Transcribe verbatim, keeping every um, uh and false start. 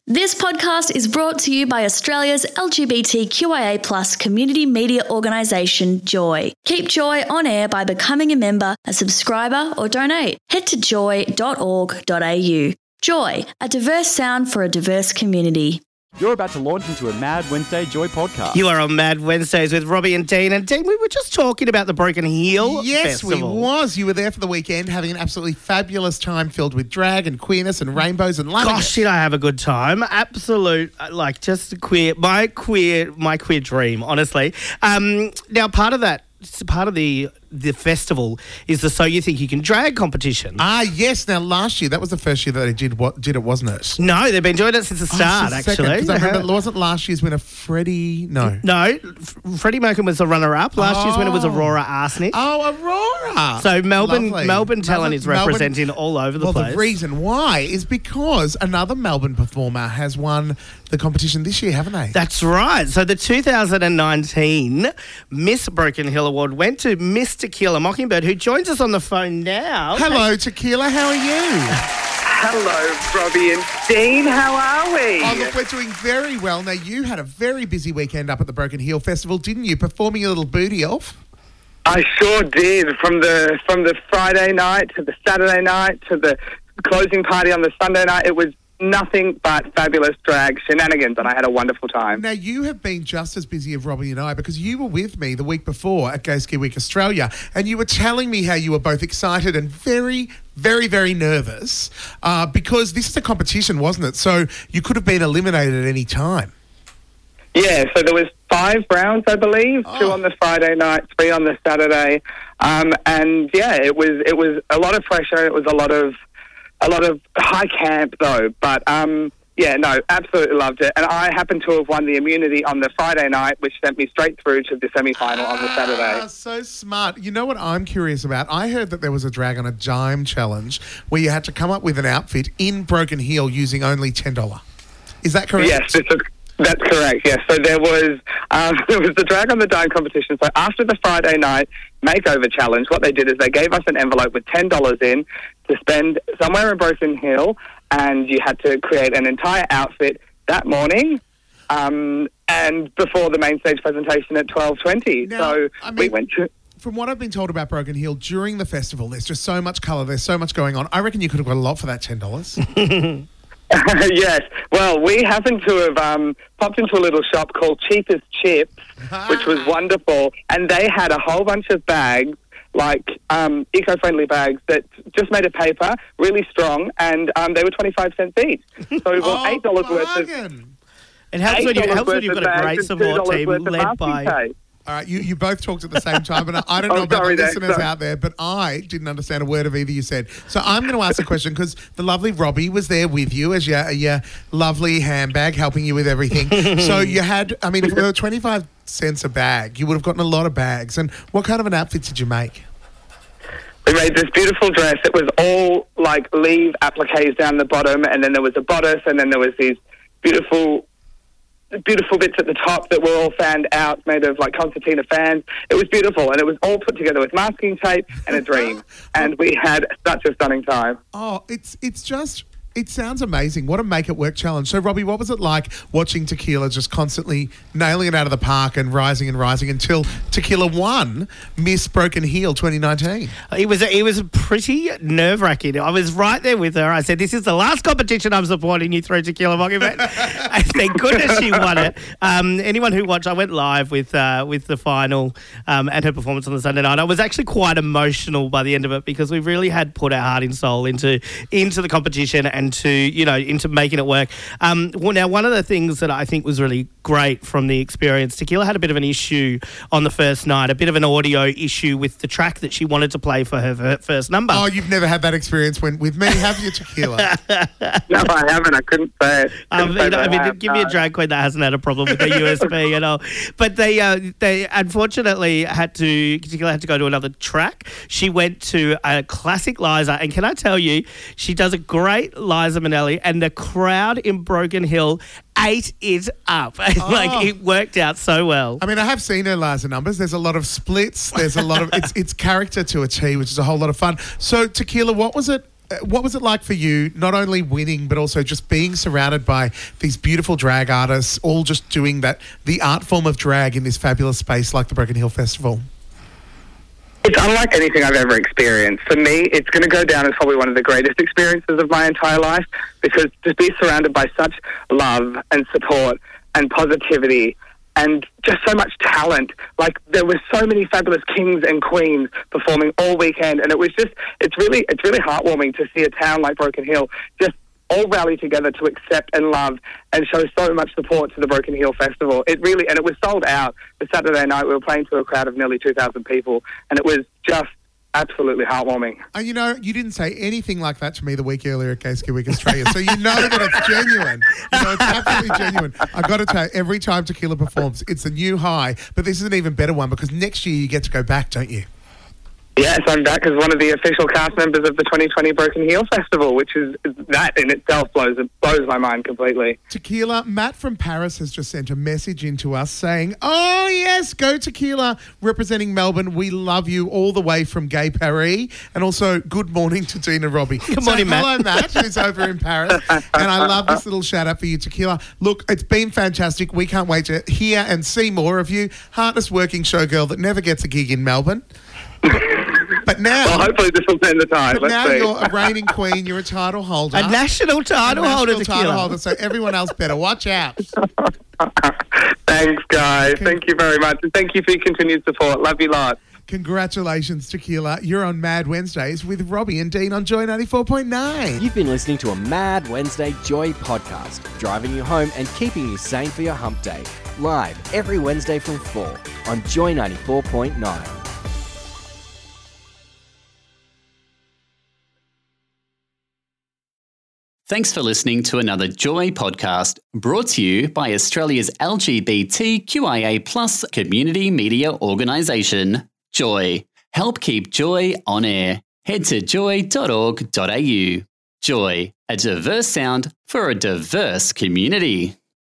This podcast is brought to you by Australia's L G B T Q I A plus community media organisation, Joy. Keep Joy on air by becoming a member, a subscriber or donate. Head to joy dot org dot a u. Joy, a diverse sound for a diverse community. You're about to launch into a Mad Wednesday Joy podcast. You are on Mad Wednesdays with Robbie and Dean. And Dean, we were just talking about the Broken Hill Yes, Festival. we was. You were there for the weekend having an absolutely fabulous time filled with drag and queerness and rainbows and loving Gosh, it. did I have a good time. Absolute, uh, like, just a queer, my queer, my queer dream, honestly. Um, now, part of that, part of the the festival is the So You Think You Can Drag competition. Ah, yes. Now, last year, that was the first year that they did what did it, wasn't it? No, they've been doing it since the start, Oh, since the second, actually. 'cause I remember, wasn't last year's winner Freddie? No. No, F- Freddie Merkin was the runner-up. Last year's winner was Oh. Aurora Arsenic. Oh, Aurora. So Melbourne, Lovely. Melbourne talent is Melbourne- representing all over the well, place. the reason why is because another Melbourne performer has won the competition this year, haven't they? That's right. So the two thousand nineteen Miss Broken Hill Award went to Miss Tequila Mockingbird, who joins us on the phone now. Hello, Tequila. How are you? Hello, Robbie and Dean. How are we? Oh, look, we're doing very well. Now, you had a very busy weekend up at the Broken Hill Festival, didn't you? Performing your little booty off. I sure did. From the from the Friday night to the Saturday night to the closing party on the Sunday night, it was nothing but fabulous drag shenanigans, and I had a wonderful time. Now, you have been just as busy as Robbie and I because you were with me the week before at Gay Ski Week Australia, and you were telling me how you were both excited and very, very, very nervous uh, because this is a competition, wasn't it? So you could have been eliminated at any time. Yeah, so there was five rounds, I believe, Oh. two on the Friday night, three on the Saturday, um, and yeah, it was it was a lot of pressure. It was a lot of a lot of high camp though, but um, yeah, no, absolutely loved it. And I happened to have won the immunity on the Friday night, which sent me straight through to the semi-final on the Saturday. Ah, so smart. You know what I'm curious about? I heard that there was a Drag on a Dime challenge where you had to come up with an outfit in Broken Hill using only ten dollars. Is that correct? Yes, it's a, that's correct. Yes, so there was um, there was the Drag on the Dime competition. So after the Friday night makeover challenge, what they did is they gave us an envelope with ten dollars in to spend somewhere in Broken Hill, and you had to create an entire outfit that morning. Um, and before the main stage presentation at twelve twenty. Now, So I we mean- went to. From what I've been told about Broken Hill, during the festival, there's just so much colour, there's so much going on. I reckon you could have got a lot for that ten dollars. Yes. Well, we happened to have um, popped into a little shop called Cheapest Chips, which was wonderful. And they had a whole bunch of bags, like um, eco-friendly bags that just made of paper, really strong, and um, they were twenty-five cents each. So we bought eight dollars worth of... bargain. It helps when, you, it $8 helps when worth you've of got a bags great and support two dollars team worth of led by... masking tape. All right, you, you both talked at the same time, and I, I don't Oh, know about sorry the there, listeners sorry. out there, but I didn't understand a word of either you said. So I'm going to ask a question because the lovely Robbie was there with you as your, your lovely handbag, helping you with everything. So you had, I mean, if it were twenty-five cents a bag, you would have gotten a lot of bags. And what kind of an outfit did you make? We made this beautiful dress. It was all like leave appliques down the bottom, and then there was a bodice, and then there was these beautiful, beautiful bits at the top that were all fanned out, made of like concertina fans. It was beautiful, and it was all put together with masking tape and a dream. And we had such a stunning time. Oh, it's it's just, it sounds amazing. What a make it work challenge. So, Robbie, what was it like watching Tequila just constantly nailing it out of the park and rising and rising until Tequila won Miss Broken Hill twenty nineteen? It was it was pretty nerve wracking. I was right there with her. I said, "This is the last competition I'm supporting you through, Tequila Mockingbird." And thank goodness she won it. Um, anyone who watched, I went live with uh, with the final um, and her performance on the Sunday night. I was actually quite emotional by the end of it because we really had put our heart and soul into into the competition and to you know into making it work. Um, well, now one of the things that I think was really great from the experience, Tequila had a bit of an issue on the first night, a bit of an audio issue with the track that she wanted to play for her fir- first number. Oh, you've never had that experience when, with me, have you, Tequila? No, I haven't. I couldn't say it. Um, Couldn't you say know, I that mean, have, give me a no. drag queen that hasn't had a problem with their U S B at all. But they, uh, they unfortunately had to, Tequila had to go to another track. She went to a classic Liza, and can I tell you, she does a great Liza Minnelli, and the crowd in Broken Hill ate it up. Oh. Like, it worked out so well. I mean, I have seen her Liza numbers. There's a lot of splits. There's a lot of, it's, it's character to a T, which is a whole lot of fun. So, Tequila, what was it? uh, what was it like for you, not only winning, but also just being surrounded by these beautiful drag artists, all just doing that, the art form of drag in this fabulous space like the Broken Hill Festival? It's unlike anything I've ever experienced. For me, it's going to go down as probably one of the greatest experiences of my entire life, because to be surrounded by such love and support and positivity and just so much talent. Like, there were so many fabulous kings and queens performing all weekend, and it was just, it's really, it's really heartwarming to see a town like Broken Hill just all rally together to accept and love and show so much support to the Broken Hill Festival. It really, and it was sold out. The Saturday night, we were playing to a crowd of nearly two thousand people, and it was just absolutely heartwarming. And you know, you didn't say anything like that to me the week earlier at Gay Ski Week Australia, so you know that it's genuine. You know, it's absolutely genuine. I got to tell you, every time Tequila performs, it's a new high, but this is an even better one because next year you get to go back, don't you? Yes, I'm back as one of the official cast members of the twenty twenty Broken Hill Festival, which is, that in itself blows blows my mind completely. Tequila, Matt from Paris has just sent a message into us saying, oh yes, go Tequila, representing Melbourne. We love you all the way from Gay Paris. And also, good morning to Dina Robbie. Good so, morning, Matt. Hello, Matt, who's over in Paris. And I love this little shout out for you, Tequila. Look, it's been fantastic. We can't wait to hear and see more of you. Hardest working showgirl that never gets a gig in Melbourne. But now, well, hopefully this will turn the tide. But Let's now see. you're a reigning queen. You're a title holder, A national title a holder, national Tequila. title holder. So everyone else better watch out. Thanks, guys. Thank you very much. And thank you for your continued support. Love you lot. Congratulations, Tequila. You're on Mad Wednesdays with Robbie and Dean on Joy ninety-four point nine. You've been listening to a Mad Wednesday Joy podcast, driving you home and keeping you sane for your hump day. Live every Wednesday from four on Joy ninety-four point nine. Thanks for listening to another Joy podcast brought to you by Australia's L G B T Q I A plus community media organisation, Joy. Help keep Joy on air. Head to joy dot org dot a u. Joy, a diverse sound for a diverse community.